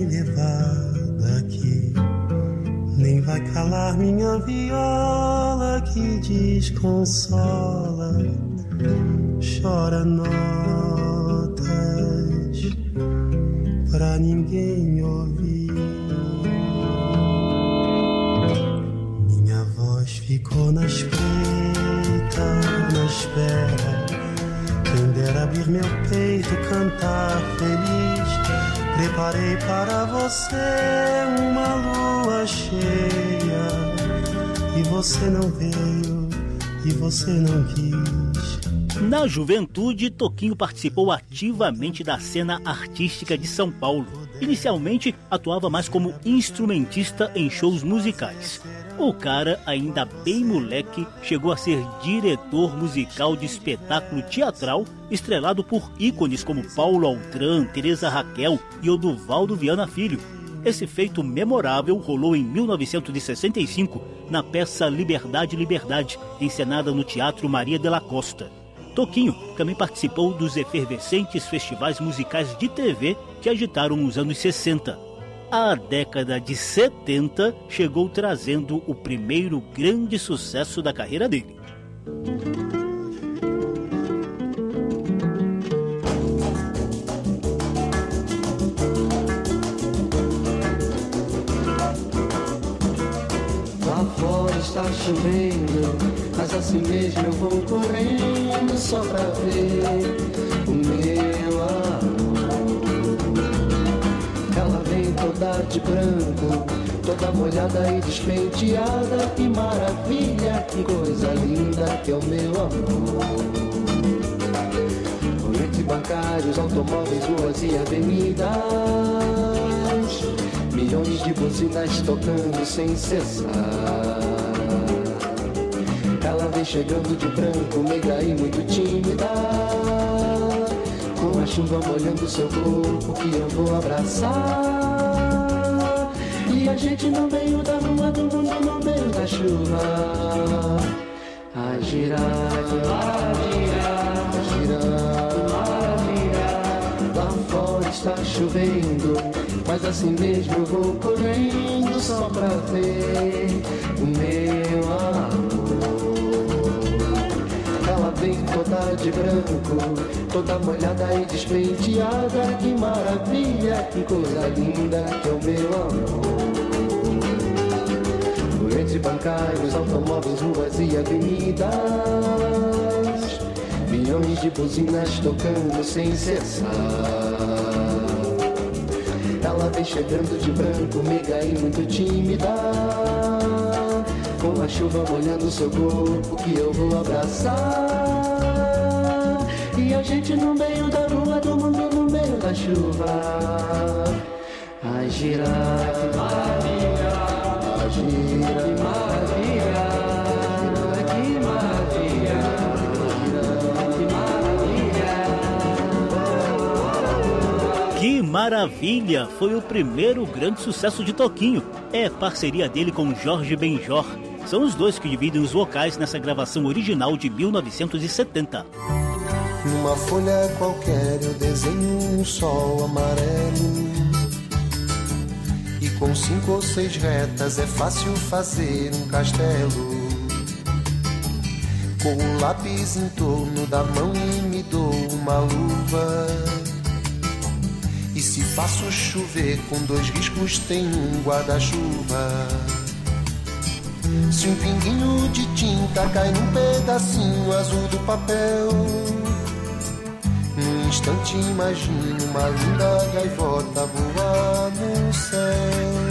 me levar daqui, nem vai calar minha viola que desconsola, chora notas pra ninguém ouvir. Minha voz ficou na espreita, na espera. Quem dera abrir meu peito e cantar feliz. Preparei para você uma lua cheia, e você não veio, e você não quis. Na juventude, Toquinho participou ativamente da cena artística de São Paulo. Inicialmente, atuava mais como instrumentista em shows musicais. O cara, ainda bem moleque, chegou a ser diretor musical de espetáculo teatral, estrelado por ícones como Paulo Altran, Teresa Raquel e Oduvaldo Viana Filho. Esse feito memorável rolou em 1965, na peça Liberdade, Liberdade, encenada no Teatro Maria de la Costa. Toquinho também participou dos efervescentes festivais musicais de TV que agitaram os anos 60. A década de 70 chegou trazendo o primeiro grande sucesso da carreira dele. Lá fora está chovendo, mas assim mesmo eu vou correndo só pra ver o meu amor. Ela vem toda de branco, toda molhada e despenteada. Que maravilha, que coisa linda que é o meu amor. Entre bancários, automóveis, ruas e avenidas, milhões de buzinas tocando sem cessar. Ela vem chegando de branco, meiga e muito tímida, com a chuva molhando seu corpo que eu vou abraçar. E a gente no meio da rua, do mundo no meio da chuva, a girar, a girar, a girar, a girar. Lá fora está chovendo, mas assim mesmo eu vou correndo só pra ver o meu amor. Ela vem toda de branco, toda molhada e despenteada. Que maravilha, que coisa linda que é o meu amor. Entre bancários, automóveis, ruas e avenidas, milhões de buzinas tocando sem cessar. Ela vem chegando de branco, meiga e muito tímida, com a chuva molhando seu corpo que eu vou abraçar. E a gente no meio da rua, do mundo no meio da chuva, a girar, que maravilha, a girar, que maravilha, que maravilha, que maravilha. Que Maravilha foi o primeiro grande sucesso de Toquinho. É parceria dele com Jorge Benjor. São os dois que dividem os vocais nessa gravação original de 1970. Numa folha qualquer eu desenho um sol amarelo, e com 5 ou 6 retas é fácil fazer um castelo. Com o lápis em torno da mão e me dou uma luva, e se faço chover com 2 riscos tem um guarda-chuva. Se um pinguinho de tinta cai num pedacinho azul do papel, num instante imagino uma linda gaivota voar no céu.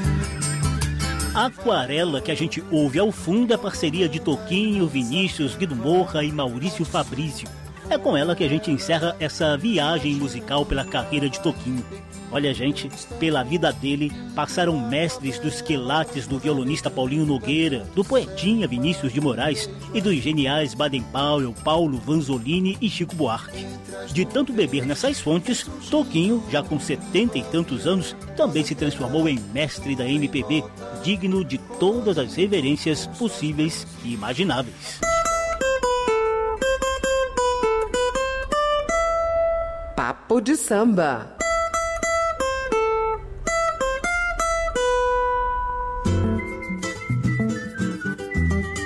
A aquarela que a gente ouve ao fundo é parceria de Toquinho, Vinícius, Guido Morra e Maurício Fabrício. É com ela que a gente encerra essa viagem musical pela carreira de Toquinho. Olha, gente, pela vida dele passaram mestres dos quilates do violonista Paulinho Nogueira, do poetinha Vinícius de Moraes e dos geniais Baden-Powell, Paulo Vanzolini e Chico Buarque. De tanto beber nessas fontes, Toquinho, já com 70 e tantos anos, também se transformou em mestre da MPB, digno de todas as reverências possíveis e imagináveis. Papo de Samba.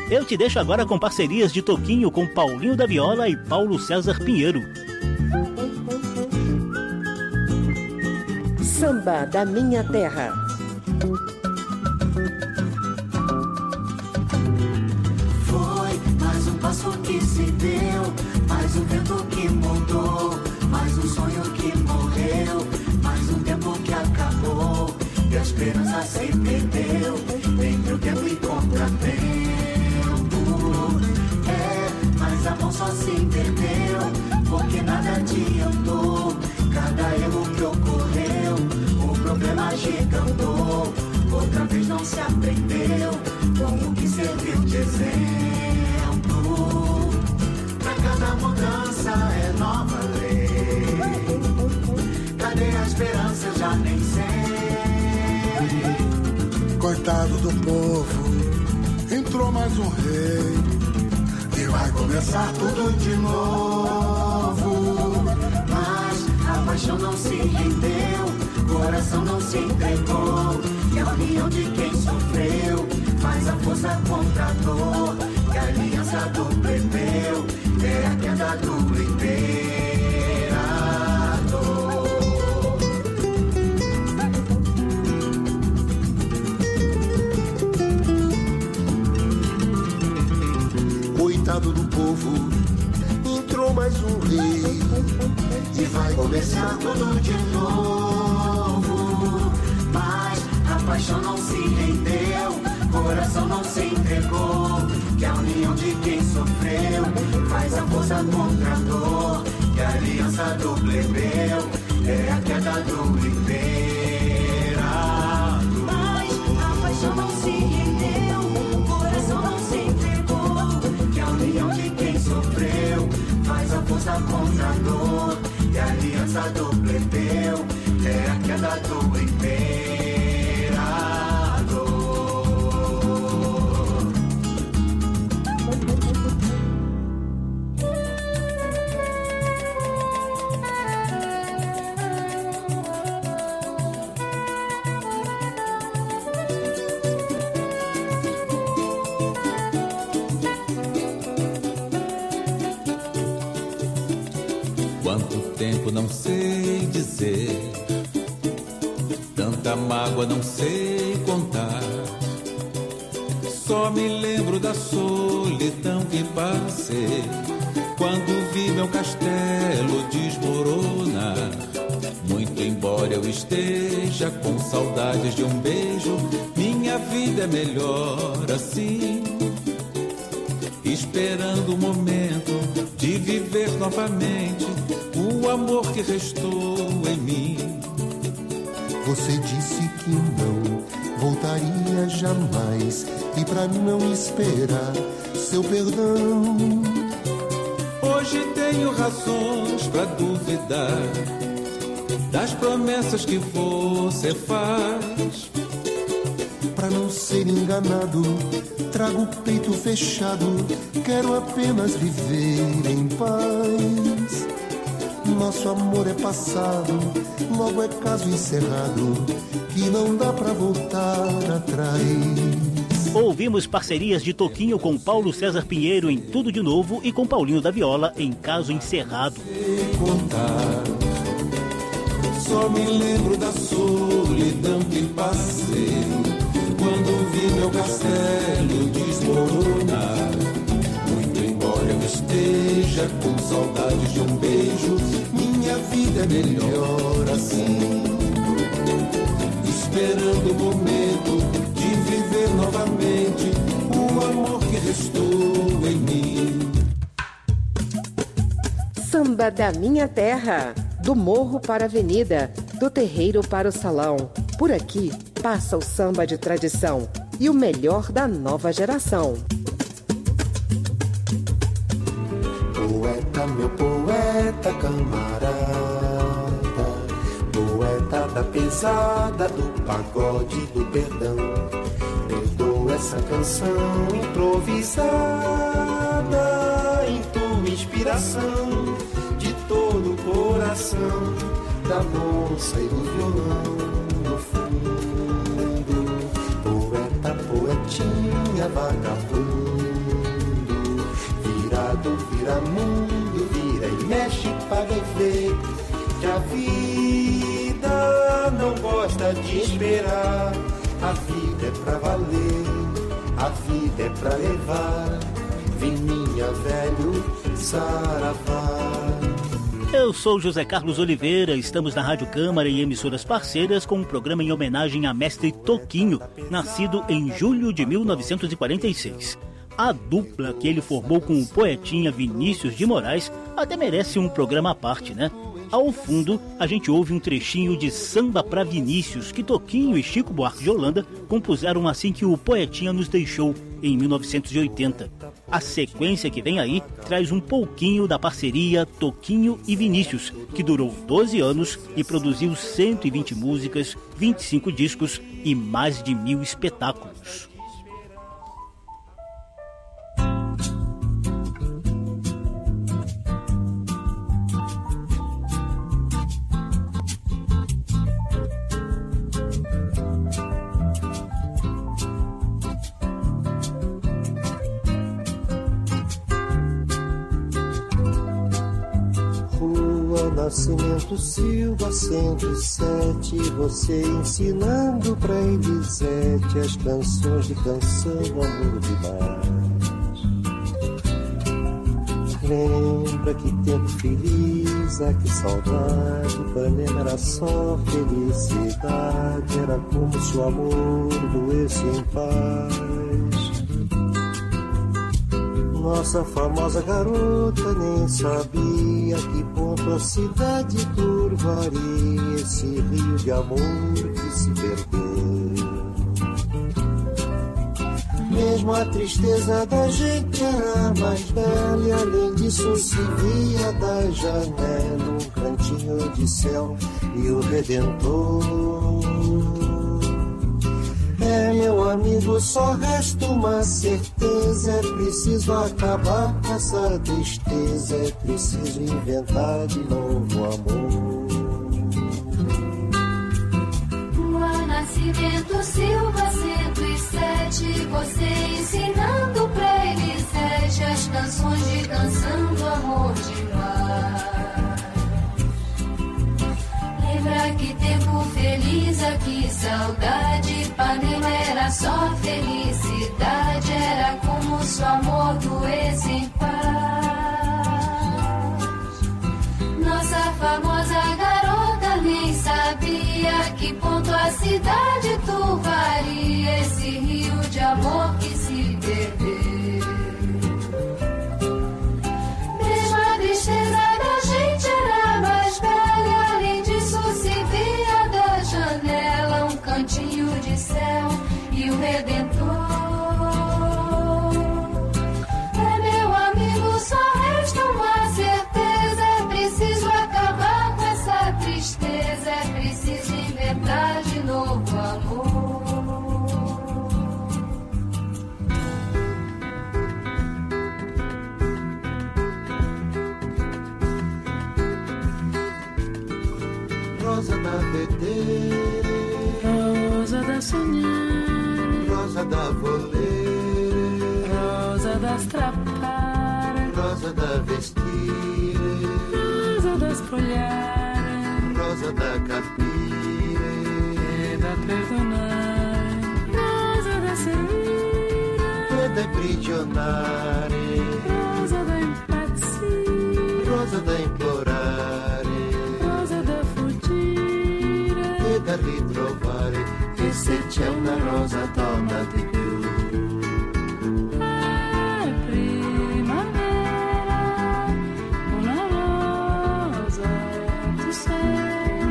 Eu te deixo agora com parcerias de Toquinho com Paulinho da Viola e Paulo César Pinheiro. Samba da Minha Terra. Foi mais um passo que se deu, mais um vento que mudou, mais um sonho que morreu, mais um tempo que acabou e a esperança se perdeu entre o tempo e contratempo. Mas a mão só se perdeu porque nada adiantou. Cada erro que ocorreu, o problema agigantou. Outra vez não se aprendeu com o que serviu de exemplo. Pra cada mudança é nova lei. Cadê a esperança? Eu já nem sei. Coitado do povo, entrou mais um rei. E vai começar tudo de novo. Mas a paixão não se rendeu, coração não se entregou. E a união de quem sofreu faz a força contra a dor. E a aliança do plebeu é a queda do Coitado do povo, entrou mais um rei. E vai começar tudo de novo. Mas a paixão não se rendeu, coração não se entregou. Que a união de quem sofreu faz a força contra a dor. Que a aliança do plebeu é a queda do imperador. Mas a paixão não se rendeu, coração não se entregou. Que a união de quem sofreu faz a força contra a dor. E a aliança do plebeu é a queda do imperador. Quanto tempo não sei dizer, tanta mágoa não sei contar. Só me lembro da solidão que passei quando vi meu castelo desmoronar. Muito embora eu esteja com saudades de um beijo, minha vida é melhor assim. Esperando o momento de viver novamente o amor que restou em mim. Você disse que não voltaria jamais, e pra não esperar seu perdão, hoje tenho razões pra duvidar das promessas que você faz. Pra não ser enganado, trago o peito fechado, quero apenas viver em paz. Nosso amor é passado, logo é caso encerrado, que não dá pra voltar atrás. Ouvimos parcerias de Toquinho com Paulo César Pinheiro em Tudo de Novo e com Paulinho da Viola em Caso Encerrado. Só me lembro da solidão que passei quando vi meu castelo desmoronar. Muito embora eu esteja com saudades de um beijo, minha vida é melhor assim. Esperando o momento de viver novamente o amor que restou em mim. Samba da Minha Terra. Do morro para a avenida, do terreiro para o salão. Por aqui passa o samba de tradição e o melhor da nova geração. Poeta, meu poeta camarada, poeta da pesada, do pagode, do perdão. Perdoa essa canção improvisada em tua inspiração, de todo o coração, da moça e do violão no fundo. Poeta, poetinha, vagabundo, vira mundo, vira e mexe pra ver que a vida não gosta de esperar. A vida é pra valer, a vida é pra levar. Vininha, velho, saravá. Eu sou José Carlos Oliveira, estamos na Rádio Câmara e emissoras parceiras com um programa em homenagem a mestre Toquinho, nascido em julho de 1946. A dupla que ele formou com o poetinha Vinícius de Moraes até merece um programa à parte, né? Ao fundo, a gente ouve um trechinho de Samba pra Vinícius, que Toquinho e Chico Buarque de Holanda compuseram assim que o poetinha nos deixou, em 1980. A sequência que vem aí traz um pouquinho da parceria Toquinho e Vinícius, que durou 12 anos e produziu 120 músicas, 25 discos e mais de 1000 espetáculos. Nascimento Silva 107, você ensinando pra Elisete as canções de canção do amor demais. Lembra que tempo feliz, ah, que saudade, Ipanema era só felicidade, era como se o amor doesse em paz. Nossa famosa garota nem sabia que ponto a cidade turvaria esse rio de amor que se perdeu. Mesmo a tristeza da gente era mais bela e além disso se via da janela um cantinho de céu e o Redentor. É, meu amigo, só resta uma certeza, é preciso acabar com essa tristeza, é preciso inventar de novo amor. Lua Nascimento Silva 107, você ensinando pra Elisete as canções de canção do amor demais. Lembra que tempo feliz, aqui saudade, Ipanema era só felicidade, era como se o amor doesse em paz. Nossa famosa garota nem sabia que ponto a cidade turvaria esse rio de amor que se perdeu. Mesmo a tristeza da gente era mais bela, além disso se via da janela um cantinho de céu e o Redentor. É, meu amigo, só resta uma certeza, é preciso acabar com essa tristeza, é preciso inventar de novo amor. Rosa da vedeira, rosa da sonhar, rosa da voler, rosa da strappar, rosa da vestir, rosa da spogliare, rosa da capire e da perdonare, rosa da seguire e da prigionare, rosa da impazzire, rosa da implorare e da ritrovare, e se c'è una rosa donna di più. È primavera, una rosa tu sei,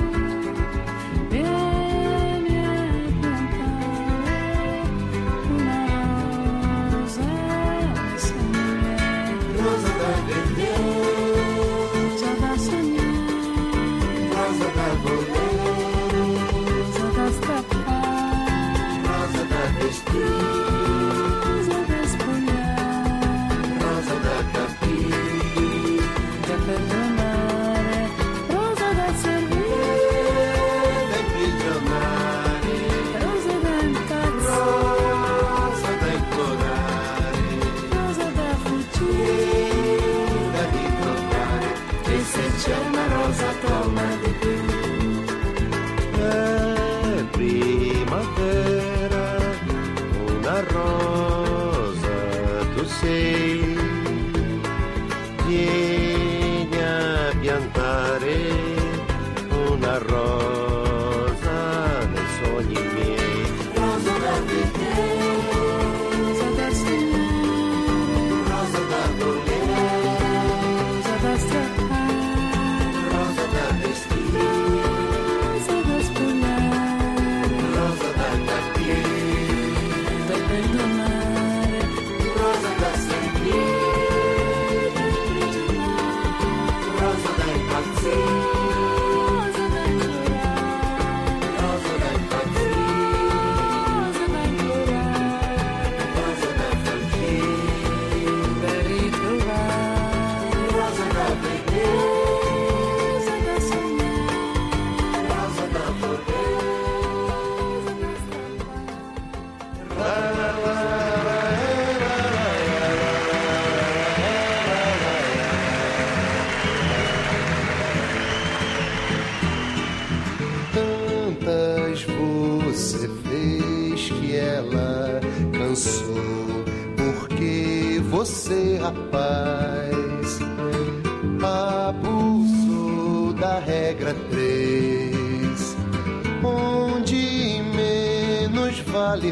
vieni a piantare una rosa sei. perdonare. Rosa da sentire, rosa da impazzire, Rosa da implorare, rosa da impazzire, rosa da implorare, rosa da fuggire, da ritrovare, rosa da vedere, rosa da sognare, rosa da poter. Tantas você fez que ela cansou, porque você, rapaz, abusou da regra 3, onde menos vale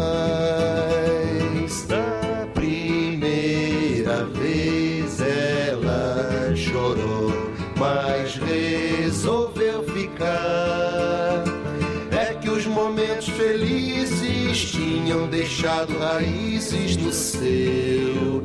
mais. Da primeira vez ela chorou, mas resolveu ficar. É que os momentos felizes tinham deixado raízes no seu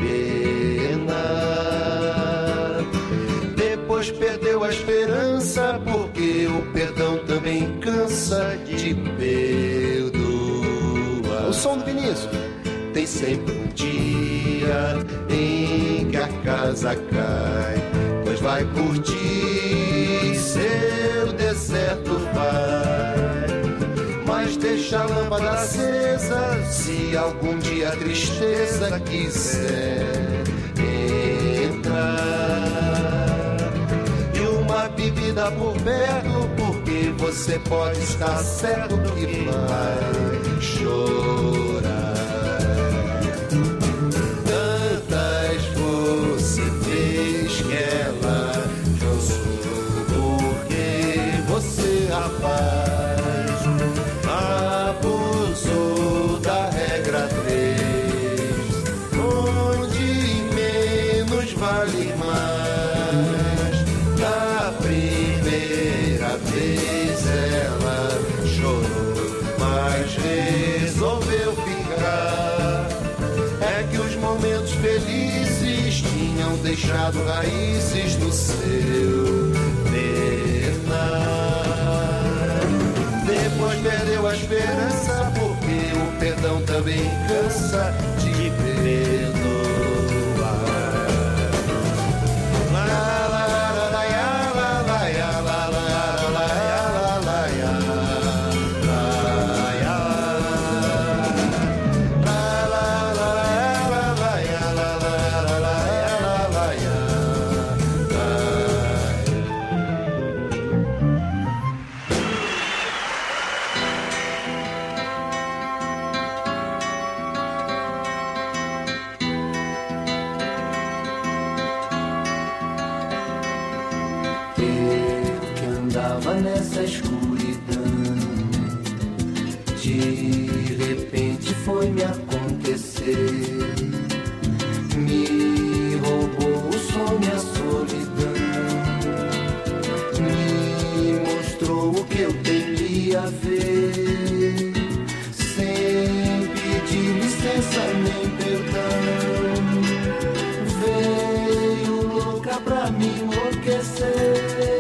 penar. Depois perdeu a esperança, porque o perdão também cansa de perdoar. O som do Vinícius. Tem sempre um dia em que a casa cai, pois vai curtir seu deserto vai. Mas deixa a lâmpada acesa, se algum dia a tristeza quiser entrar. E uma bebida por perto, porque você pode estar certo que vai chorar. Você fez que ela cansou, porque você, rapaz, abusou da regra 3, onde menos vale mais. Da primeira vez ela chorou, mas resolveu ficar. É que os momentos felizes tinham deixado raízes no seu penar. Depois perdeu a esperança, porque o perdão também cansa de perdoar. La la la la la la la la la la la la. Nessa escuridão, de repente foi me acontecer. Me roubou o sonho, a solidão. Me mostrou o que eu temia ver, sem pedir licença nem perdão. Veio louca pra me enlouquecer.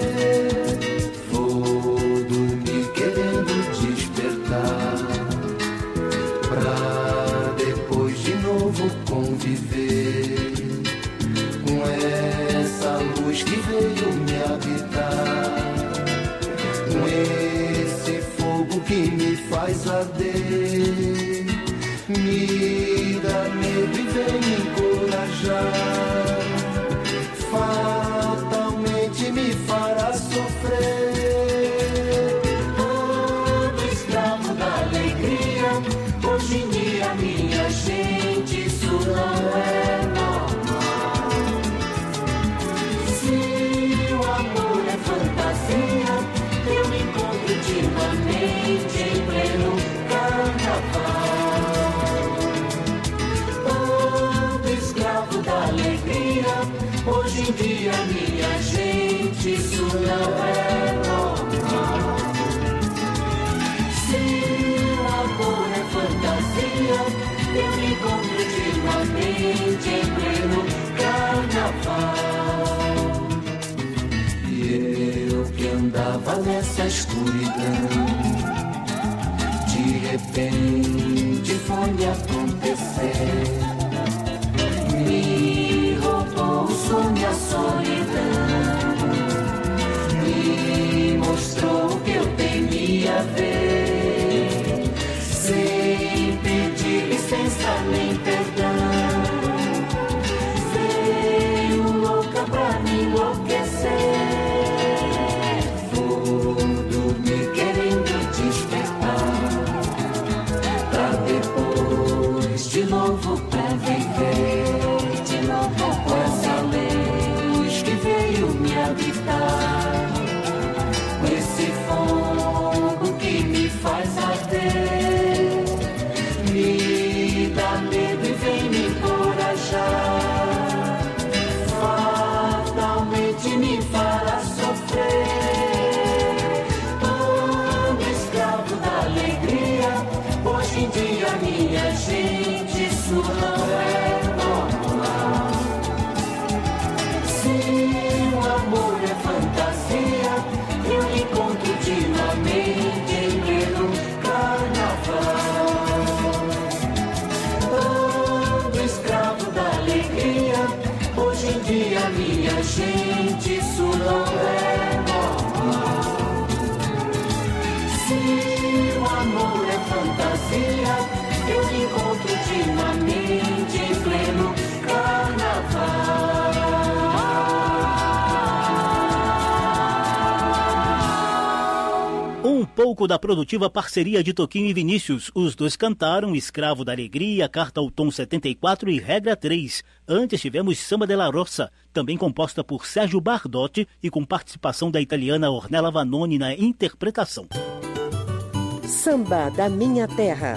Conviver com essa luz que veio me habitar, com esse fogo que me faz arder, me dá medo e vem me encorajar, fatalmente me fará sofrer. Todo escravo da alegria, hoje em dia minha gente, isso não é normal. Se o amor é fantasia, eu me encontro ultimamente em pleno carnaval. Todo escravo da alegria, hoje em dia minha gente, isso não é normal. Se o amor é fantasia, lá nessa escuridão. De repente foi acontecer, me roubou o sonho, a solidão, me mostrou o que eu temia ver, sem pedir licença nem perdão. Veio louca pra me enlouquecer, vou dormir querendo despertar, pra depois de novo pra viver, de novo com essa luz que veio me habitar, com esse fogo que me faz arder, me dá medo e vem me encorajar, fatalmente me fará sofrer, ando escravo da alegria, hoje em dia minha gente, isso não é normal. Se o amor é fantasia, eu encontro ultimamente em pleno carnaval, ando escravo da alegria, hoje em dia minha gente, isso não é normal. Se o amor é fantasia, eu encontro ultimamente em pleno carnaval. Um pouco da produtiva parceria de Toquinho e Vinícius. Os dois cantaram Escravo da Alegria, Carta ao Tom 74 e Regra 3. Antes tivemos Samba della Rossa, também composta por Sérgio Bardotti e com participação da italiana Ornella Vanoni na interpretação. Samba da Minha Terra.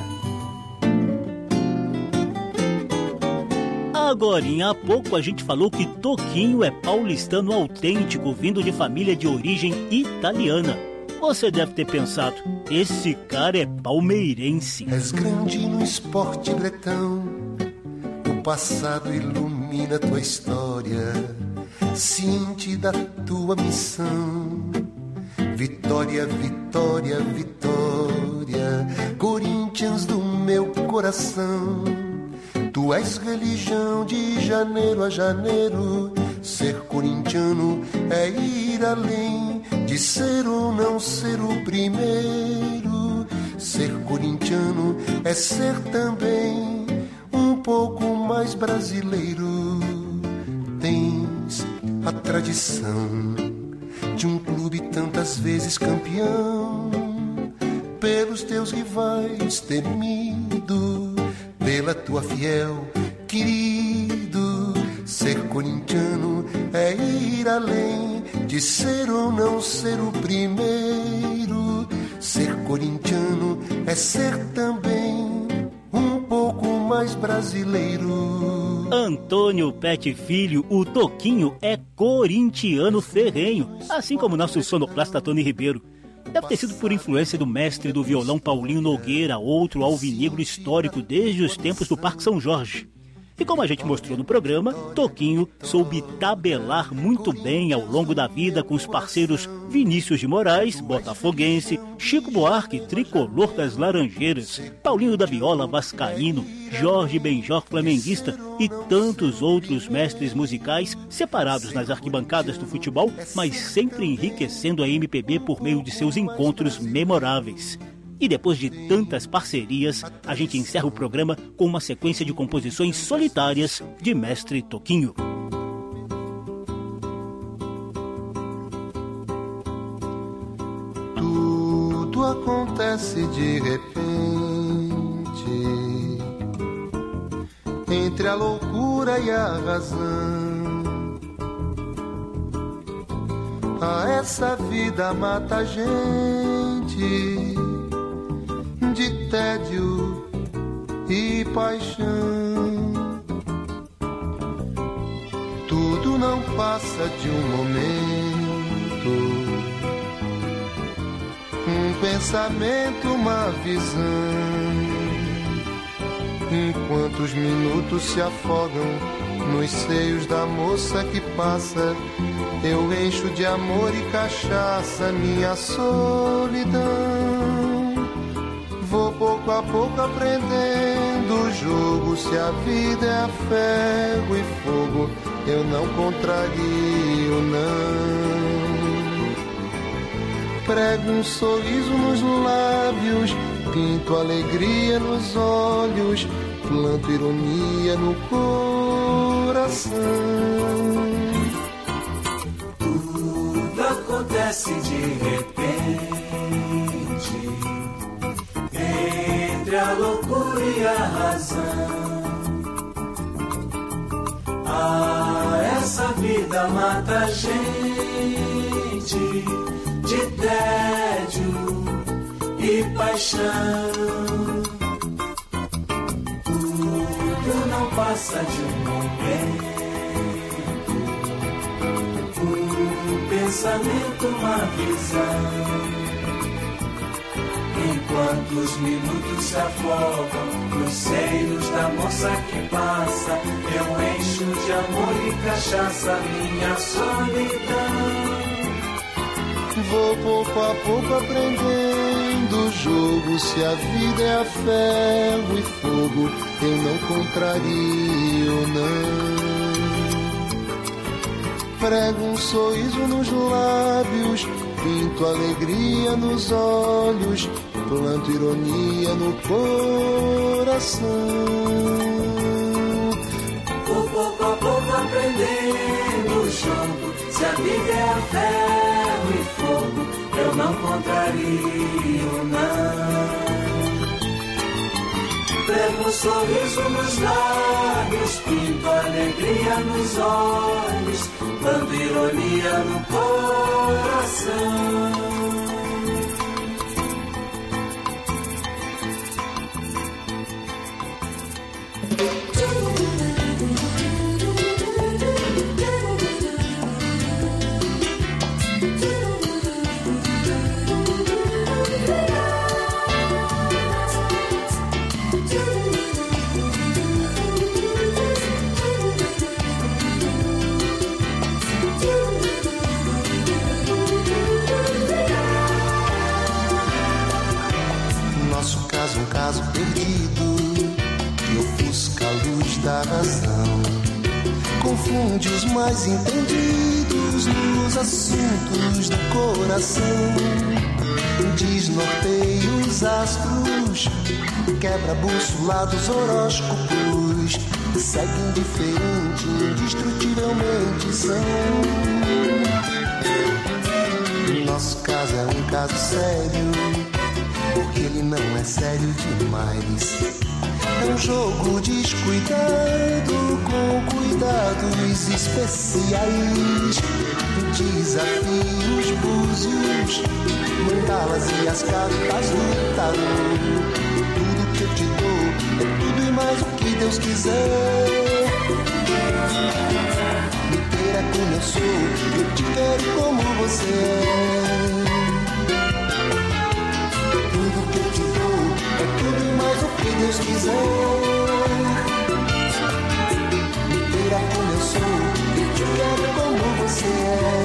Agorinha há pouco a gente falou que Toquinho é paulistano autêntico, vindo de família de origem italiana. Você deve ter pensado, esse cara é palmeirense. És grande no esporte bretão, o passado ilumina tua história, ciente da tua missão. Vitória, vitória, vitória, Corinthians do meu coração. Tu és religião de janeiro a janeiro, ser corintiano é ir além de ser ou não ser o primeiro. Ser corintiano é ser também um pouco mais brasileiro. Tens a tradição de um clube tantas vezes campeão, pelos teus rivais temido, pela tua fiel, querido. Ser corintiano é ir além de ser ou não ser o primeiro. Ser corintiano é ser também um pouco mais brasileiro. Antônio Pet Filho, o Toquinho, é corintiano ferrenho, assim como nosso sonoplasta Tony Ribeiro. Deve ter sido por influência do mestre do violão Paulinho Nogueira, outro alvinegro histórico desde os tempos do Parque São Jorge. E como a gente mostrou no programa, Toquinho soube tabelar muito bem ao longo da vida com os parceiros Vinícius de Moraes, botafoguense, Chico Buarque, tricolor das Laranjeiras, Paulinho da Viola, vascaíno, Jorge Benjor, flamenguista e tantos outros mestres musicais separados nas arquibancadas do futebol, mas sempre enriquecendo a MPB por meio de seus encontros memoráveis. E depois de tantas parcerias, a gente encerra o programa com uma sequência de composições solitárias de mestre Toquinho. Tudo acontece de repente, entre a loucura e a razão. Essa vida mata a gente de tédio e paixão. Tudo não passa de um momento, um pensamento, uma visão. Enquanto os minutos se afogam Nos seios da moça que passa, eu encho de amor e cachaça minha solidão. Vou pouco a pouco aprendendo o jogo. Se a vida é ferro e fogo, eu não contrario, não. Prego um sorriso nos lábios, pinto alegria nos olhos, planto ironia no coração. Tudo acontece de repente, entre a loucura e a razão. Ah, essa vida mata a gente de tédio e paixão. Tudo não passa de um momento, pensamento, uma visão. Enquanto os minutos se afogam nos seios da moça que passa, eu encho de amor e cachaça minha solidão. Vou pouco a pouco aprendendo o jogo. Se a vida é a ferro e fogo, eu não contrario, não. Prego um sorriso nos lábios, pinto alegria nos olhos, planto ironia no coração. Vou pouco a pouco aprendendo o jogo. Se a vida é a ferro e fogo, eu não contrario, não. Prego um sorriso nos lábios, pinto alegria nos olhos, planto ironia no coração. Um caso perdido que ofusca a luz da razão, confunde os mais entendidos nos assuntos do coração, desnorteia os astros, quebra a bússola dos horóscopos, segue indiferente, indestrutivelmente são. Nosso caso é um caso sério, porque ele não é sério demais. É um jogo descuidado, com cuidados especiais. Desafios, búzios, mandalas e as cartas do tarô. Tudo que eu te dou é tudo e mais o que Deus quiser. Me queira como eu sou, eu te quero como você é. Deus quiser, me queira como eu sou, eu te quero como você é.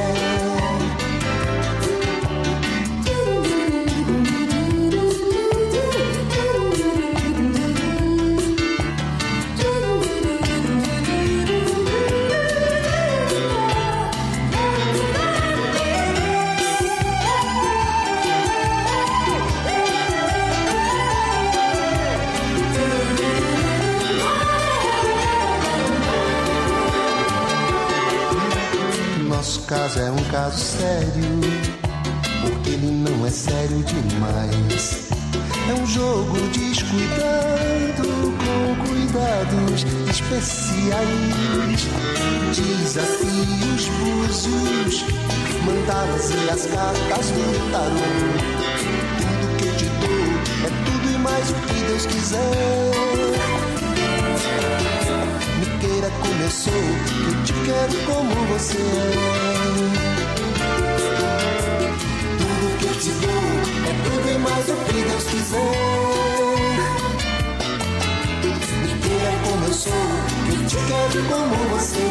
Nosso caso é um caso sério, porque ele não é sério demais. É um jogo descuidado, com cuidados especiais. Desafios, búzios, mandalas e as cartas do tarô. Tudo que eu te dou é tudo e mais o que Deus quiser. Me queira como eu sou, eu te quero como você é. Tudo que eu te dou é tudo e mais o que Deus quiser. Me queira como eu sou, eu te quero como você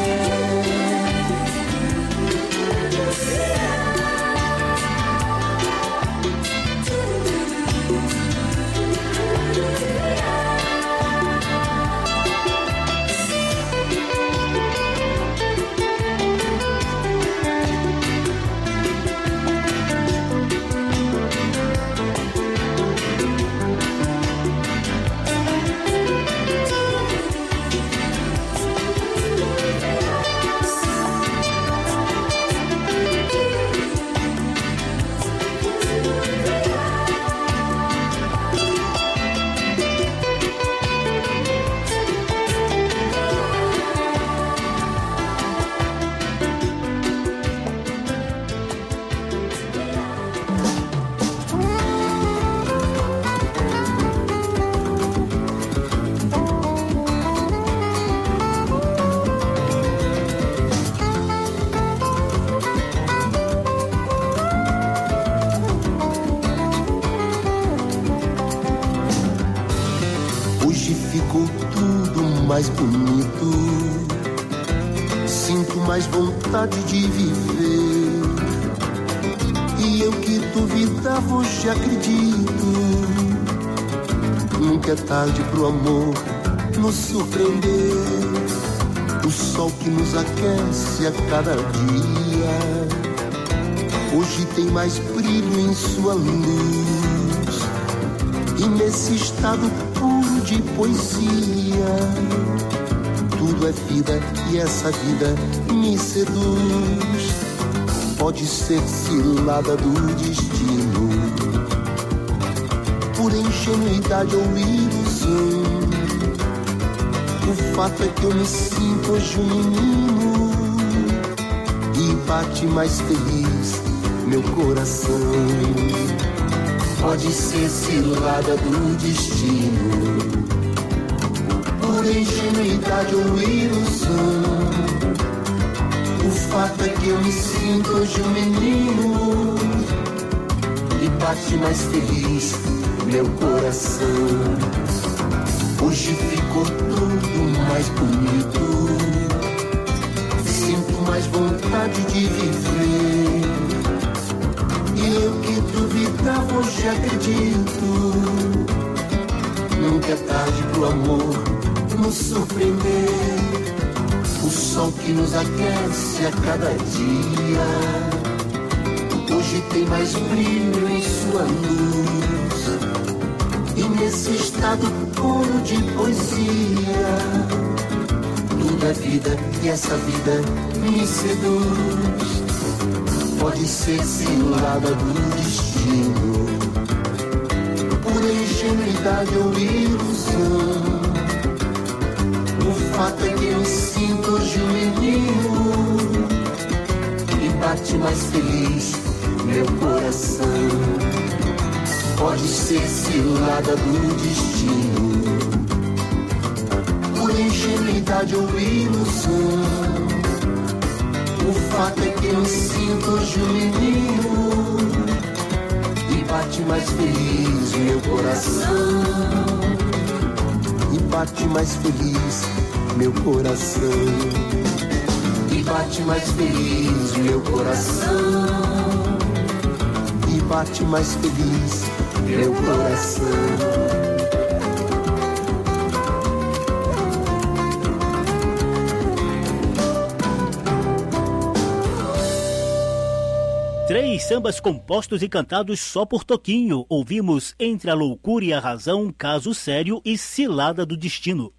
mais bonito, sinto mais vontade de viver. E eu que duvidava hoje acredito, nunca é tarde pro amor nos surpreender. O sol que nos aquece a cada dia, hoje tem mais brilho em sua luz. E nesse estado puro de poesia, tudo é vida e essa vida me seduz. Pode ser cilada do destino, por ingenuidade ou ilusão. O fato é que eu me sinto hoje um menino e bate mais feliz meu coração. Pode ser cilada do destino, por ingenuidade ou ilusão. O fato é que eu me sinto hoje um menino e bate mais feliz meu coração. Hoje ficou tudo mais bonito, sinto mais vontade de viver. E eu que duvidava hoje acredito, nunca é tarde pro amor nos surpreender. O sol que nos aquece a cada dia, hoje tem mais brilho em sua luz. E nesse estado puro de poesia, tudo é vida e essa vida me seduz. Pode ser cilada do destino, por ingenuidade ou ilusão. O fato é que eu me sinto hoje um menino e bate mais feliz meu coração. Pode ser cilada do destino, por ingenuidade ou ilusão. O fato é que eu me sinto hoje um menino e bate mais feliz meu coração. E bate mais feliz meu coração. E bate mais feliz meu coração. E bate mais feliz meu coração. 3 sambas compostos e cantados só por Toquinho. Ouvimos Entre a Loucura e a Razão, Caso Sério e Cilada do Destino.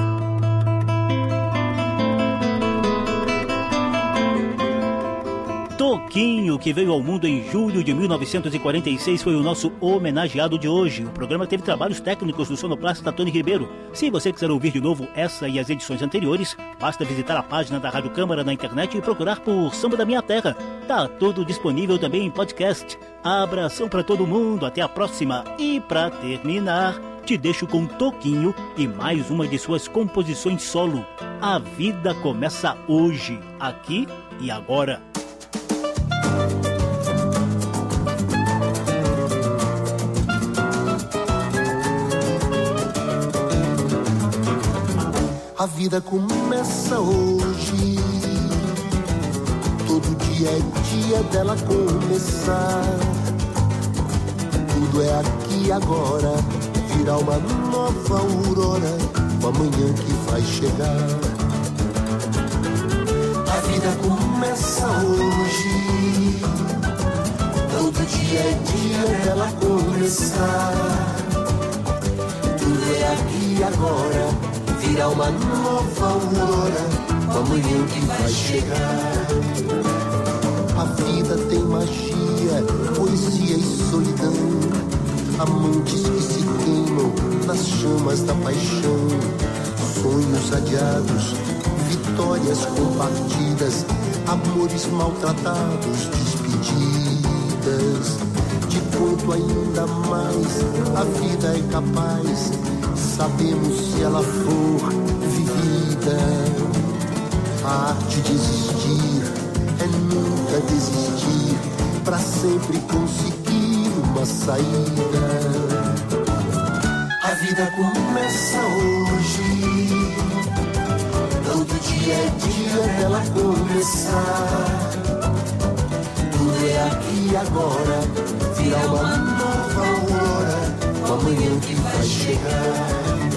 Toquinho, que veio ao mundo em julho de 1946, foi o nosso homenageado de hoje. O programa teve trabalhos técnicos do sonoplasta Tony Ribeiro. Se você quiser ouvir de novo essa e as edições anteriores, basta visitar a página da Rádio Câmara na internet e procurar por Samba da Minha Terra. Tá tudo disponível também em podcast. Abração pra todo mundo, até a próxima. E pra terminar, te deixo com Toquinho e mais uma de suas composições solo. A vida começa hoje, aqui e agora. A A vida começa hoje. Todo dia é dia dela começar. Tudo é aqui agora. Virá uma nova aurora, o amanhã que vai chegar. A vida começa hoje. Todo dia é dia dela começar. Tudo é aqui agora. Virá uma nova aurora, o amanhã que vai chegar. A vida tem magia, poesia e solidão. Amantes que se queimam nas chamas da paixão. Sonhos adiados, vitórias compartidas. Amores maltratados, despedidas. De quanto ainda mais a vida é capaz. Sabemos se ela for vivida. A arte de existir é nunca desistir, pra sempre conseguir uma saída. A vida começa hoje. Todo dia é dia dela começar. Tudo é aqui agora. Virá uma nova aurora, o amanhã que vai chegar.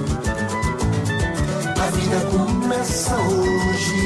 A vida começa hoje.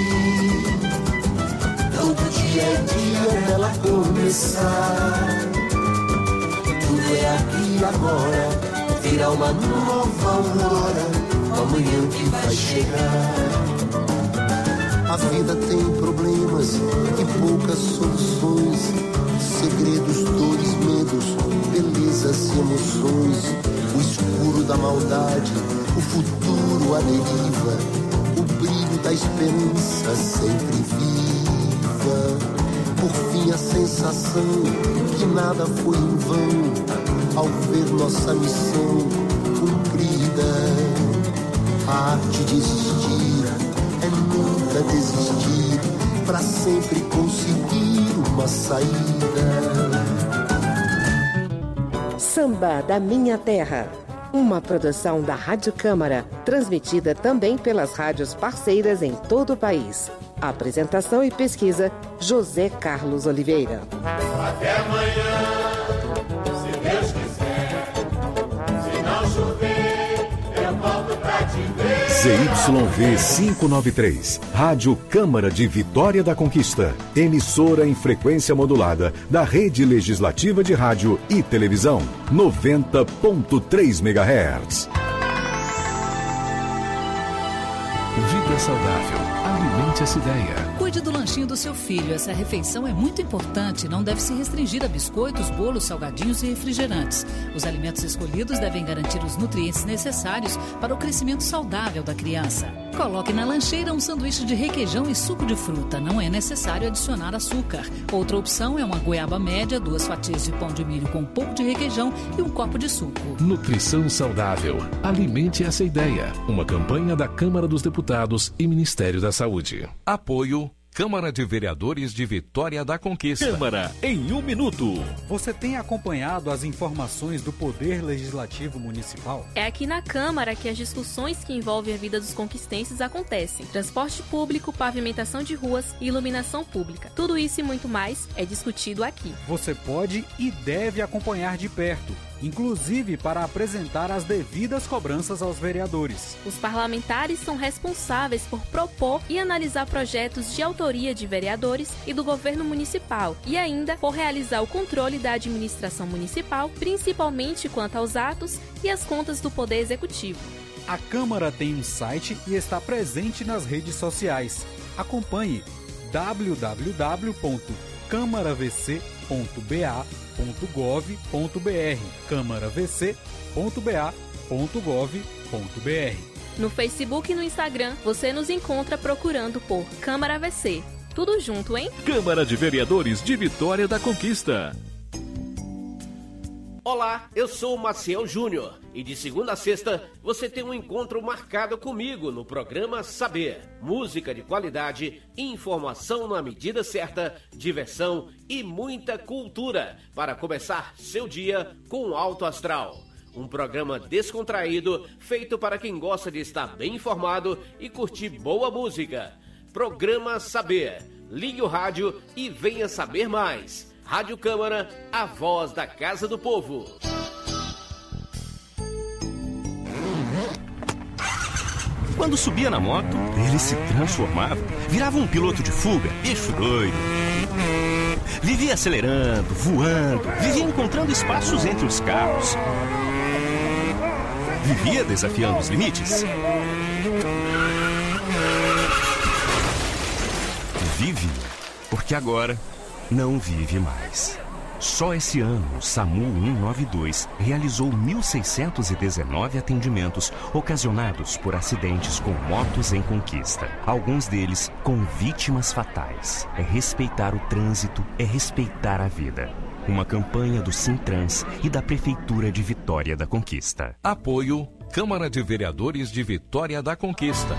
Todo dia é dia dela começar. Tudo é aqui agora. Virá uma nova aurora, o amanhã que vai chegar. A vida tem problemas e poucas soluções. Segredos, dores, medos, belezas e emoções. O escuro da maldade, o futuro, a deriva. O brilho da esperança sempre viva. Por fim a sensação que nada foi em vão, ao ver nossa missão cumprida. A arte de existir é nunca desistir, pra sempre conseguir uma saída. Samba da Minha Terra, uma produção da Rádio Câmara, transmitida também pelas rádios parceiras em todo o país. Apresentação e pesquisa, José Carlos Oliveira. Até amanhã, se Deus quiser. Se não chover, eu volto pra te ver. ZYV 593, Rádio Câmara de Vitória da Conquista, emissora em frequência modulada da Rede Legislativa de Rádio e Televisão, 90.3 MHz. Vida saudável. Alimente essa ideia. Cuide do lanchinho do seu filho. Essa refeição é muito importante e não deve se restringir a biscoitos, bolos, salgadinhos e refrigerantes. Os alimentos escolhidos devem garantir os nutrientes necessários para o crescimento saudável da criança. Coloque na lancheira um sanduíche de requeijão e suco de fruta. Não é necessário adicionar açúcar. Outra opção é uma goiaba média, 2 fatias de pão de milho com um pouco de requeijão e um copo de suco. Nutrição saudável. Alimente essa ideia. Uma campanha da Câmara dos Deputados e Ministério da Saúde. Apoio Câmara de Vereadores de Vitória da Conquista. Câmara em 1 minuto. Você tem acompanhado as informações do Poder Legislativo Municipal? É aqui na Câmara que as discussões que envolvem a vida dos conquistenses acontecem. Transporte público, pavimentação de ruas e iluminação pública. Tudo isso e muito mais é discutido aqui. Você pode e deve acompanhar de perto, inclusive para apresentar as devidas cobranças aos vereadores. Os parlamentares são responsáveis por propor e analisar projetos de autoria de vereadores e do governo municipal e ainda por realizar o controle da administração municipal, principalmente quanto aos atos e as contas do Poder Executivo. A Câmara tem um site e está presente nas redes sociais. Acompanhe www.câmaravc.ba.gov.br câmaravc.ba.gov.br. No Facebook e no Instagram, você nos encontra procurando por Câmara VC. Tudo junto, hein? Câmara de Vereadores de Vitória da Conquista. Olá, eu sou o Maciel Júnior e de segunda a sexta você tem um encontro marcado comigo no programa Saber. Música de qualidade, informação na medida certa, diversão e muita cultura para começar seu dia com alto astral. um programa descontraído feito para quem gosta de estar bem informado e curtir boa música. Programa Saber. Ligue o rádio e venha saber mais. Rádio Câmara, a voz da Casa do Povo. Quando subia na moto, ele se transformava, virava um piloto de fuga, bicho doido. Vivia acelerando, voando, vivia encontrando espaços entre os carros. Vivia desafiando os limites. Vive, porque agora não vive mais. Só esse ano, o SAMU 192 realizou 1.619 atendimentos ocasionados por acidentes com motos em conquista. Alguns deles com vítimas fatais. É respeitar o trânsito, é respeitar a vida. Uma campanha do Sintrans e da Prefeitura de Vitória da Conquista. Apoio Câmara de Vereadores de Vitória da Conquista.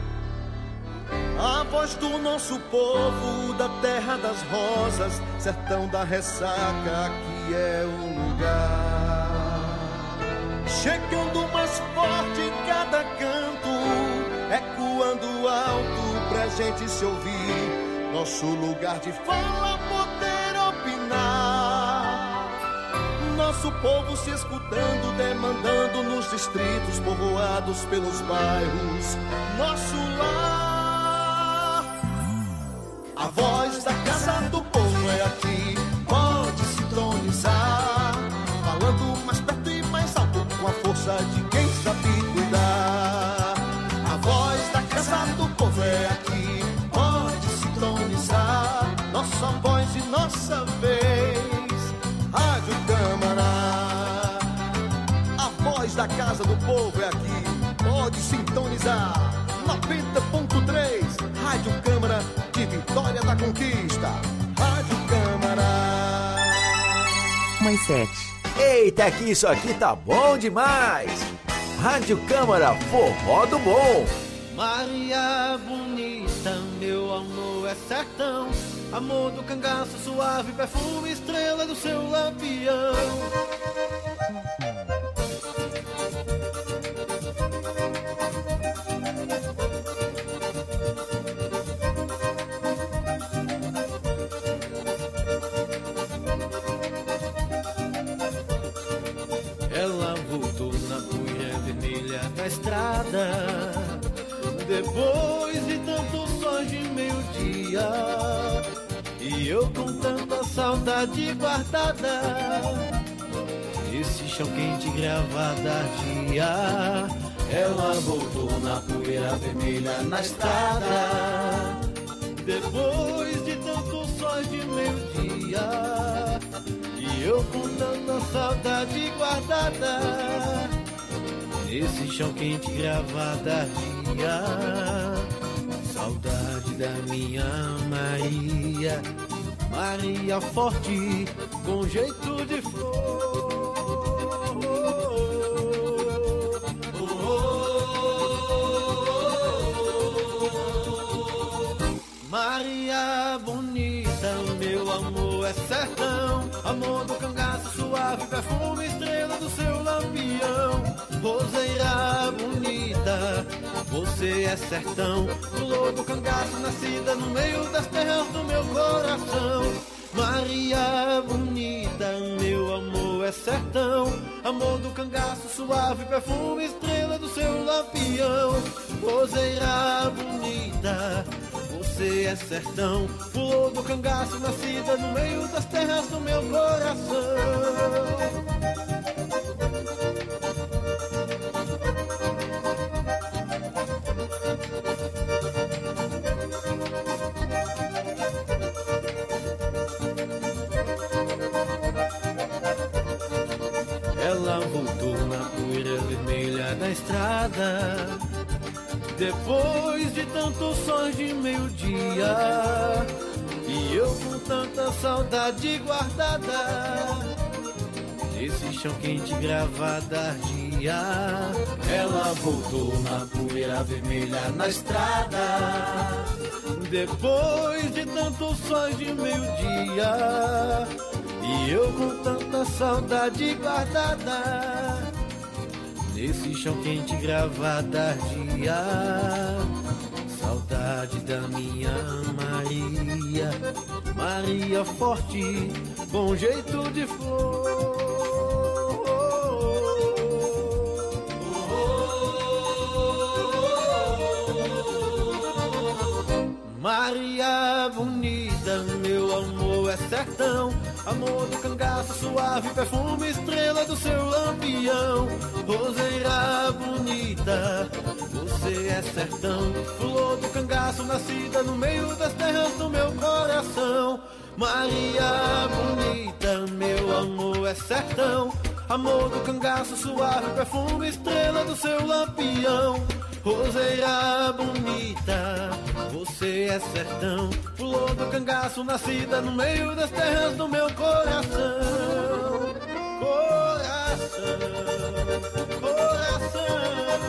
A voz do nosso povo, da terra das rosas, sertão da ressaca, aqui é o lugar. Chegando mais forte em cada canto, ecoando alto pra gente se ouvir. Nosso lugar de fala, poder opinar. Nosso povo se escutando, demandando nos distritos, povoados pelos bairros. Nosso lar. A voz da Casa do Povo é aqui, pode sintonizar. Falando mais perto e mais alto, com a força de quem sabe cuidar. A voz da Casa do Povo é aqui, pode sintonizar. Nossa voz e nossa vez, Rádio Câmara. A voz da Casa do Povo é aqui, pode sintonizar. 90.3, Rádio Câmara de Vitória da Conquista. Rádio Câmara. Mais 7. Eita, que isso aqui tá bom demais! Rádio Câmara, forró do bom. Maria bonita, meu amor é sertão. Amor do cangaço suave, perfume, estrela do seu lampião. Ela voltou na poeira vermelha da estrada, depois de tantos sóis de meio-dia, e eu com tanta saudade guardada, esse chão quente gravado ardia. Ela voltou na poeira vermelha na estrada, depois de tantos sóis de meio-dia, e eu com tanta saudade guardada, esse chão quente gravado ardia. Saudade da minha Maria, Maria forte, com jeito de flor. Maria bonita, meu amor é sertão. Amor do cangaço suave, perfume, estrela do seu lampião. Roseira bonita, você é sertão. Flor do cangaço, nascida no meio das terras do meu coração. Maria bonita, meu amor é sertão. Amor do cangaço suave, perfume, estrela do seu lampião. Roseira bonita, você é sertão. Flor do cangaço, nascida no meio das terras do meu coração. Ela voltou na poeira vermelha da estrada, depois de tantos sóis de meio-dia, e eu com tanta saudade guardada, esse chão quente gravado ardia. Ela voltou na poeira vermelha na estrada, depois de tantos sóis de meio-dia, e eu com tanta saudade guardada, nesse chão quente gravada ardia. Saudade da minha Maria, Maria forte, com jeito de flor. Maria bonita, meu amor é sertão. Amor do cangaço, suave perfume, estrela do seu lampião. Roseira bonita, você é sertão. Flor do cangaço, nascida no meio das terras do meu coração. Maria bonita, meu amor é sertão. Amor do cangaço, suave perfume, estrela do seu lampião. Roseira bonita, você é sertão. Flor do cangaço, nascida no meio das terras do meu coração. Coração, coração.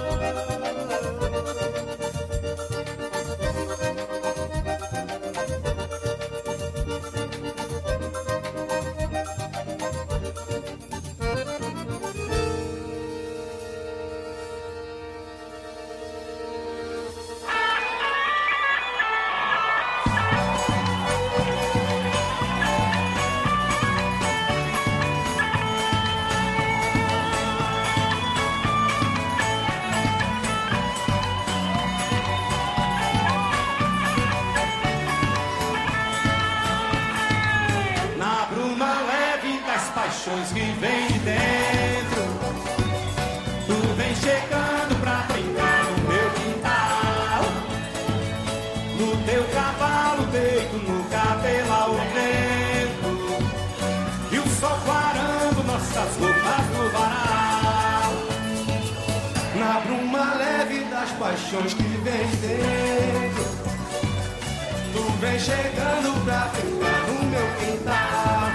Que vem de dentro, tu vem chegando pra brincar no meu quintal, no teu cavalo deito, no cabelo ao vento, e o sol clarando nossas roupas no varal, na bruma leve das paixões que vem de dentro, tu vem chegando pra brincar no meu quintal.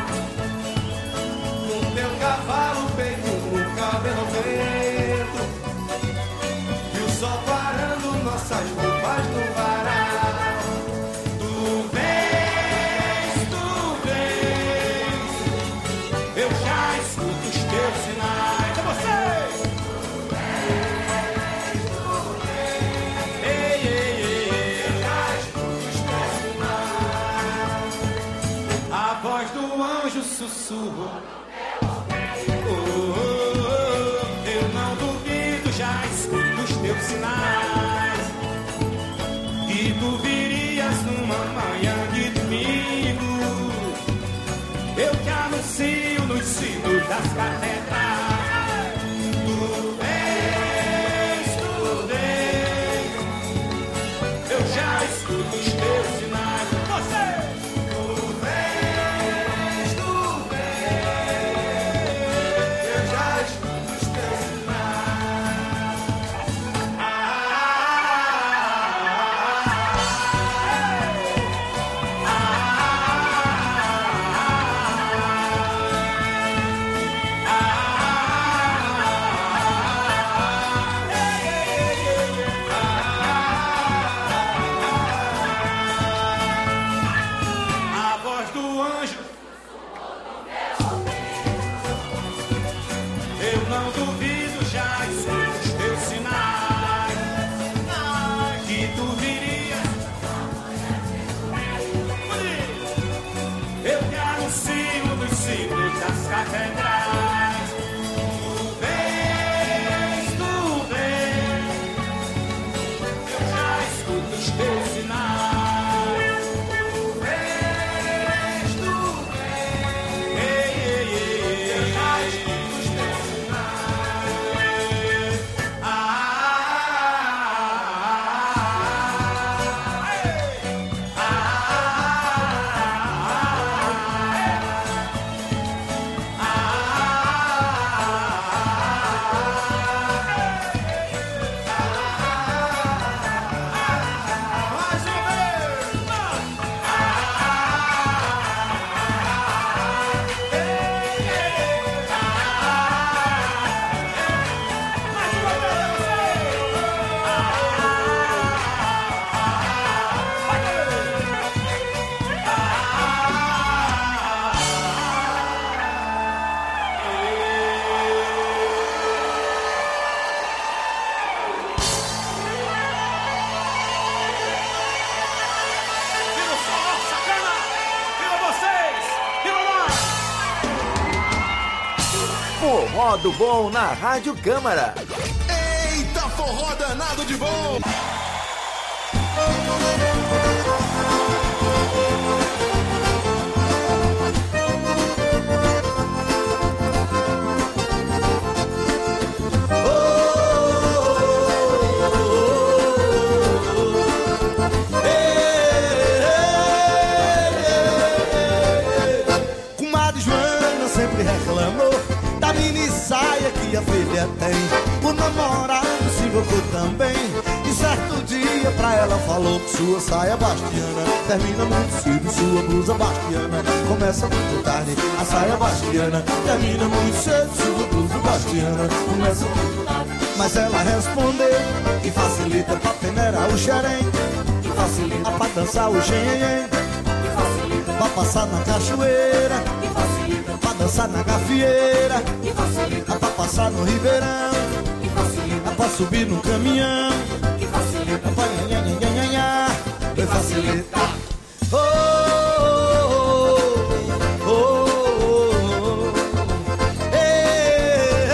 Meu cavalo peito no cabelo ao vento, e o sol parando nossas roupas no varal. Tu vens, eu já escuto os teus sinais. É você! Tu vens, ei, eu já escuto os teus sinais. A voz do anjo sussurra. Teus sinais, que tu virias numa manhã de domingo. Eu te anuncio nos sinos das catedrais. Tu vens, eu já escuto os teus sinais. Você! Tu vens, eu já escuto os teus sinais. Catedrais, tu vens, eu já escuto os teus sinais. Tu vens, ei, eu já escuto os teus sinais. forró do bom na Rádio Câmara. Eita, forró danado de bom! Comadre Joana sempre reclamou da mini saia que a filha tem. O namorado se invocou também. E certo dia pra ela falou que sua saia bastiana termina muito cedo, sua blusa bastiana começa muito tarde. A saia bastiana termina muito cedo, sua blusa bastiana começa muito tarde. Mas ela respondeu que facilita pra peneirar o xerém, que facilita pra dançar o xenhen, que facilita pra passar na cachoeira, que facilita pra dançar na gafieira, que facilita pra passar no ribeirão, que facilita pra subir no caminhão, que facilita pra nhanhanhanhanhanhá, que facilita. Oh, oh, oh, oh, oh. Ei,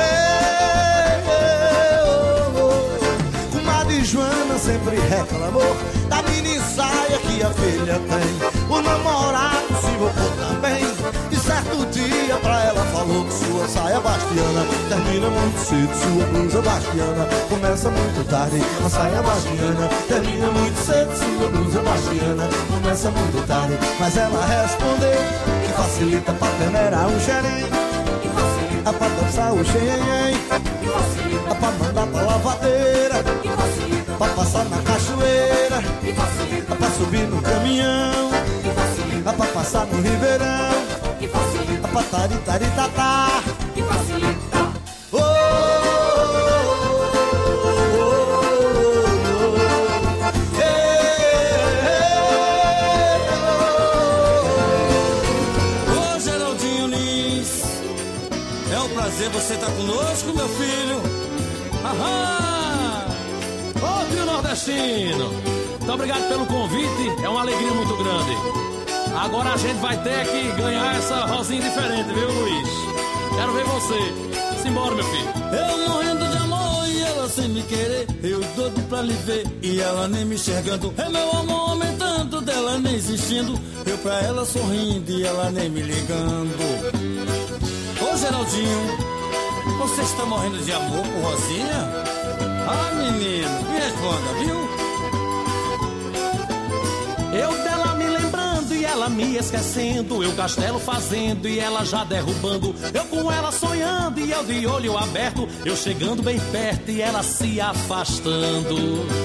oh, oh. Comadre Joana sempre reclamou da mini saia que a filha tem. O namorado se invocou também. E certo dia pra ela falou que sua saia bastiana termina muito cedo, sua blusa bastiana começa muito tarde. A saia bastiana termina muito cedo, sua blusa bastiana começa muito tarde. Mas ela respondeu que facilita pra peneirar um xerém, que facilita pra dançar o xenhen, que facilita pra mandar pra lavadeira, que facilita pra passar na cachoeira, que facilita pra subir no caminhão, que facilita pra passar no ribeirão, que facilita pra tari-tari-tatá, que facilita. Oh, oh, oh, oh. Ô Geraldinho Lins, é um prazer você estar conosco, meu filho. Aham! Ô trio nordestino, muito obrigado pelo convite, é uma alegria muito grande. Agora a gente vai ter que ganhar essa rosinha diferente, viu, Luiz? Quero ver você. Simbora, meu filho. Eu morrendo de amor e ela sem me querer, eu doido pra lhe ver e ela nem me enxergando. É meu amor aumentando, dela nem existindo, eu pra ela sorrindo e ela nem me ligando. Ô Geraldinho, você está morrendo de amor por Rosinha? Ah, menino, me responda, viu? Eu dela me lembrando e ela me esquecendo, eu castelo fazendo e ela já derrubando, eu com ela sonhando e eu de olho aberto, eu chegando bem perto e ela se afastando.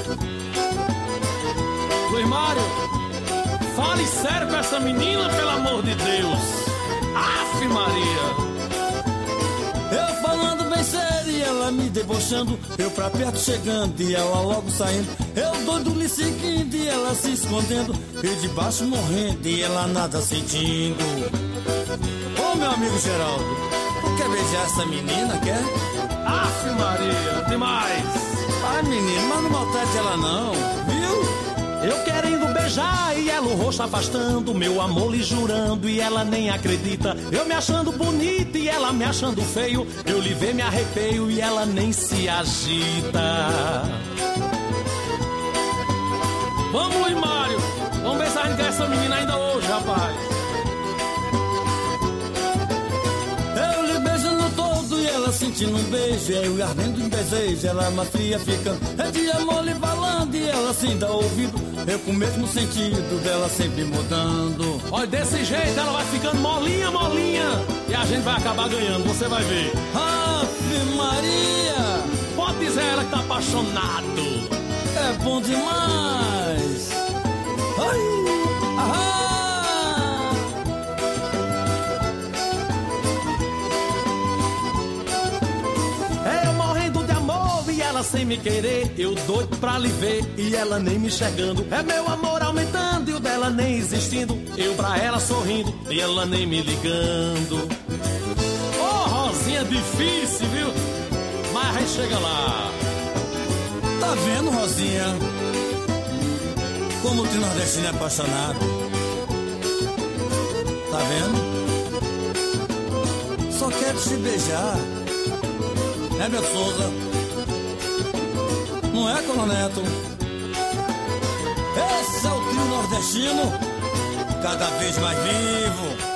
Luiz Mário, fale sério com essa menina, pelo amor de Deus. Aff, Maria. Eu falando bem sério e ela me debochando, eu pra perto chegando e ela logo saindo, eu doido lhe seguindo e ela se escondendo, eu de baixo morrendo e ela nada sentindo. Ô meu amigo Geraldo, tu quer beijar essa menina, quer? Aff, Maria, demais. Ai menino, mas não maltrate ela não, viu? Eu querendo beijar e ela o rosto afastando, meu amor lhe jurando e ela nem acredita, eu me achando bonito e ela me achando feio, eu lhe ver me arrepio e ela nem se agita. Vamos, Luiz Mário, vamos ver se a gente quer essa menina ainda hoje, rapaz. Eu lhe beijando todo e ela sentindo um beijo, eu ardendo em desejo, ela mais fria ficando, é de amor lhe falando e ela assim dá ouvido, eu com o mesmo sentido dela sempre mudando. Olha, desse jeito ela vai ficando molinha, molinha, e a gente vai acabar ganhando, você vai ver. Ave Maria! Pode dizer ela que tá apaixonado. É bom demais. Ai, ahá. Eu morrendo de amor e ela sem me querer, eu doido pra lhe ver e ela nem me enxergando, é meu amor aumentando e o dela nem existindo, eu pra ela sorrindo e ela nem me ligando. Oh, Rosinha, difícil, viu? Mas a gente chega lá. Tá vendo, Rosinha? Como o nordestino é apaixonado. Tá vendo? Só quero te beijar Herbert Souza, não é, Coroneto? Esse é o trio nordestino, cada vez mais vivo.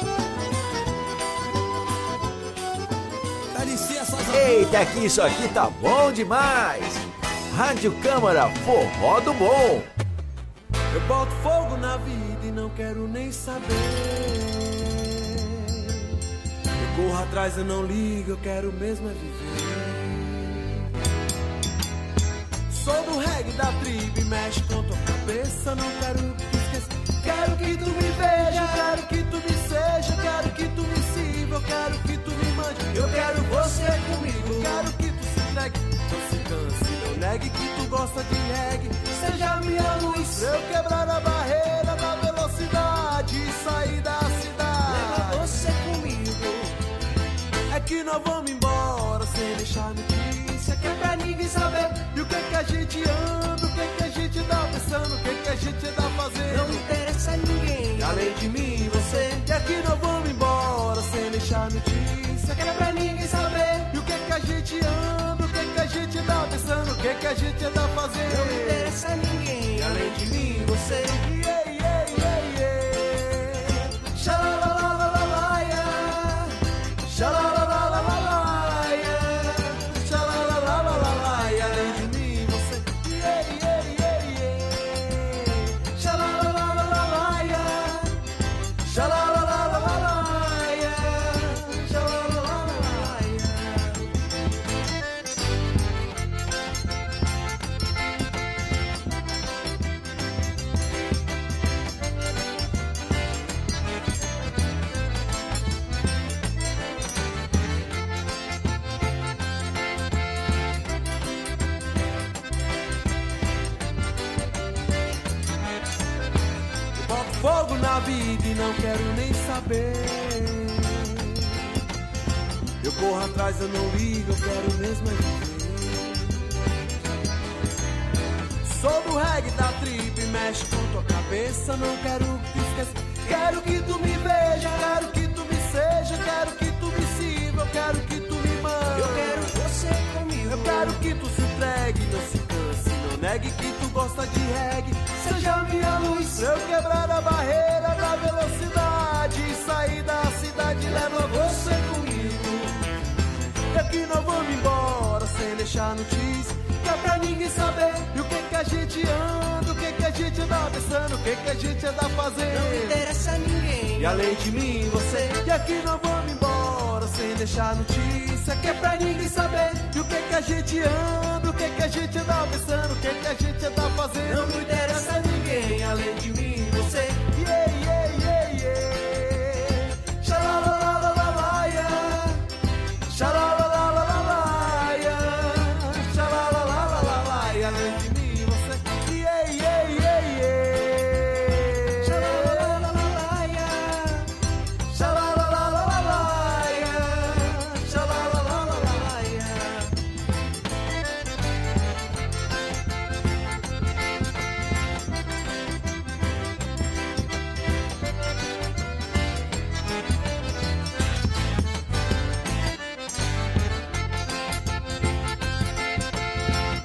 Eita, que isso aqui tá bom demais! Rádio Câmara, forró do bom! Eu boto fogo na vida e não quero nem saber. Eu corro atrás, eu não ligo, eu quero mesmo é viver. Sou do reggae da tribo e mexe com tua cabeça, não quero que esqueça. Quero que tu me veja, quero que tu me seja, quero que tu me sirva, eu quero que tu me mande. Eu quero você comigo, quero que tu se entregue, não se canse, não negue que tu gosta de reggae. Seja minha luz, pra eu quebrar a barreira da velocidade e sair da cidade. Leva você comigo, é que nós vamos embora sem deixar notícia, que é pra ninguém saber. E o que que a gente anda, o que que a gente tá pensando, o que que a gente tá fazendo. Não interessa a ninguém, além de mim e você. E aqui nós vamos embora sem deixar notícia, que é pra ninguém saber. E o que que a gente anda, o que que a gente tá pensando, o que que a gente tá fazendo. Não interessa a ninguém, além de mim e você. Yeah, yeah, yeah, yeah. Xalalalalaia, xalalalalaia, xalalalalaia, além de mim e você. Yeah, yeah, yeah, yeah. Xalalalalaia, xalalalalaia, xalalalalaia. Boto fogo na vida e não quero nem saber. Eu corro atrás, eu não ligo, eu quero mesmo é viver. Sou do reggae da tribo e mexe com tua cabeça, não quero que esqueça. Quero que tu me veja, quero que tu me seja, quero que tu me sirva, eu quero que tu me mande. Eu quero você comigo, eu quero que tu se entregue, não se canse, não negue que tu gosta de reggae. Seja minha luz, pra eu quebrar a barreira da velocidade e sair da cidade. Leva você comigo, e aqui nós vamos embora sem deixar notícia, que é pra ninguém saber. E o que que a gente anda, o que que a gente tá pensando, o que que a gente tá fazendo. Não interessa a ninguém, e além de mim e você. E aqui nós vamos embora sem deixar notícia, que é pra ninguém saber. E o que que a gente anda, o que que a gente tá pensando, o que que a gente tá fazendo. Não me interessa a ninguém, além de mim e você. Yeah, yeah, yeah, yeah. Xalalalalaia, xalalalalaia, xalalalalaia, além de mim.